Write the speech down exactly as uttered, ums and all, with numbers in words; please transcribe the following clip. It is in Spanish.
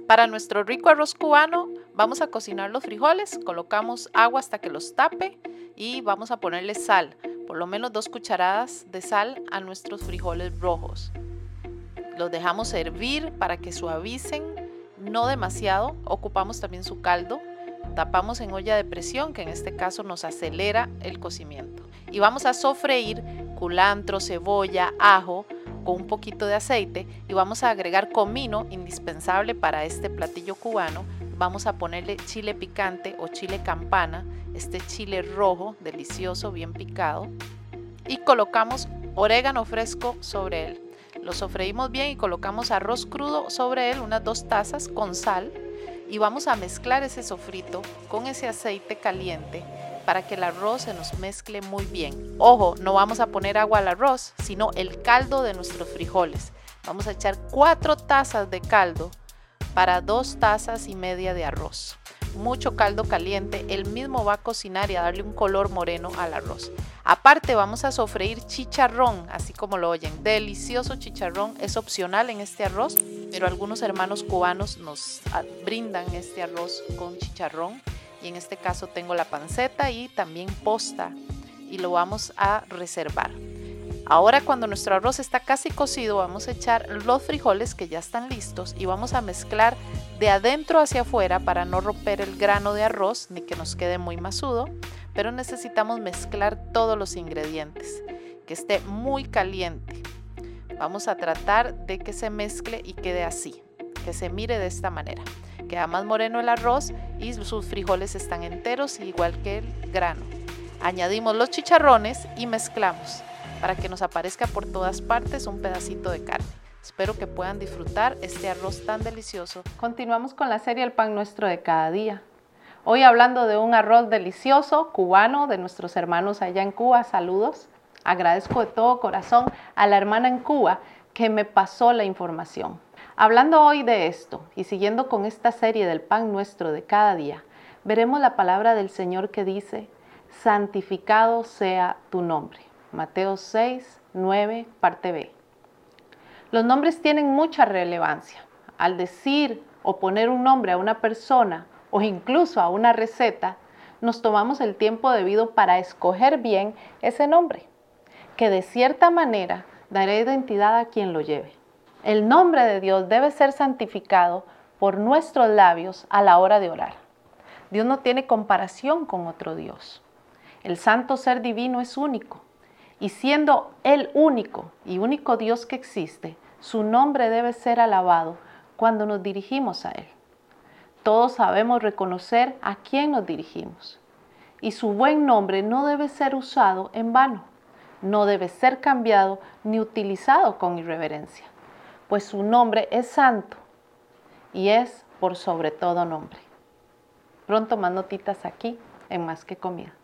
Para nuestro rico arroz cubano vamos a cocinar los frijoles, colocamos agua hasta que los tape y vamos a ponerle sal, por lo menos dos cucharadas de sal a nuestros frijoles rojos. Los dejamos hervir para que suavicen, no demasiado, ocupamos también su caldo, tapamos en olla de presión, que en este caso nos acelera el cocimiento. Y vamos a sofreír culantro, cebolla, ajo, con un poquito de aceite y vamos a agregar comino, indispensable para este platillo cubano. Vamos a ponerle chile picante o chile campana, este chile rojo, delicioso, bien picado. Y colocamos orégano fresco sobre él. Lo sofreímos bien y colocamos arroz crudo sobre él, unas dos tazas con sal. Y vamos a mezclar ese sofrito con ese aceite caliente para que el arroz se nos mezcle muy bien. Ojo, no vamos a poner agua al arroz, sino el caldo de nuestros frijoles. Vamos a echar cuatro tazas de caldo para dos tazas y media de arroz. Mucho caldo caliente, él mismo va a cocinar y a darle un color moreno al arroz. Aparte vamos a sofreír chicharrón, así como lo oyen, delicioso chicharrón, es opcional en este arroz, pero algunos hermanos cubanos nos brindan este arroz con chicharrón y en este caso tengo la panceta y también posta y lo vamos a reservar. Ahora cuando nuestro arroz está casi cocido vamos a echar los frijoles que ya están listos y vamos a mezclar de adentro hacia afuera para no romper el grano de arroz ni que nos quede muy masudo, pero necesitamos mezclar todos los ingredientes, que esté muy caliente. Vamos a tratar de que se mezcle y quede así, que se mire de esta manera. Queda más moreno el arroz y sus frijoles están enteros igual que el grano. Añadimos los chicharrones y mezclamos para que nos aparezca por todas partes un pedacito de carne. Espero que puedan disfrutar este arroz tan delicioso. Continuamos con la serie El Pan Nuestro de Cada Día. Hoy hablando de un arroz delicioso cubano de nuestros hermanos allá en Cuba. Saludos. Agradezco de todo corazón a la hermana en Cuba que me pasó la información. Hablando hoy de esto y siguiendo con esta serie del Pan Nuestro de Cada Día, veremos la palabra del Señor que dice: santificado sea tu nombre. Mateo seis, nueve, parte B. Los nombres tienen mucha relevancia. Al decir o poner un nombre a una persona o incluso a una receta, nos tomamos el tiempo debido para escoger bien ese nombre, que de cierta manera dará identidad a quien lo lleve. El nombre de Dios debe ser santificado por nuestros labios a la hora de orar. Dios no tiene comparación con otro Dios. El santo ser divino es único. Y siendo el único y único Dios que existe, su nombre debe ser alabado cuando nos dirigimos a Él. Todos sabemos reconocer a quién nos dirigimos. Y su buen nombre no debe ser usado en vano. No debe ser cambiado ni utilizado con irreverencia, pues su nombre es santo y es por sobre todo nombre. Pronto más notitas aquí en Más que Comida.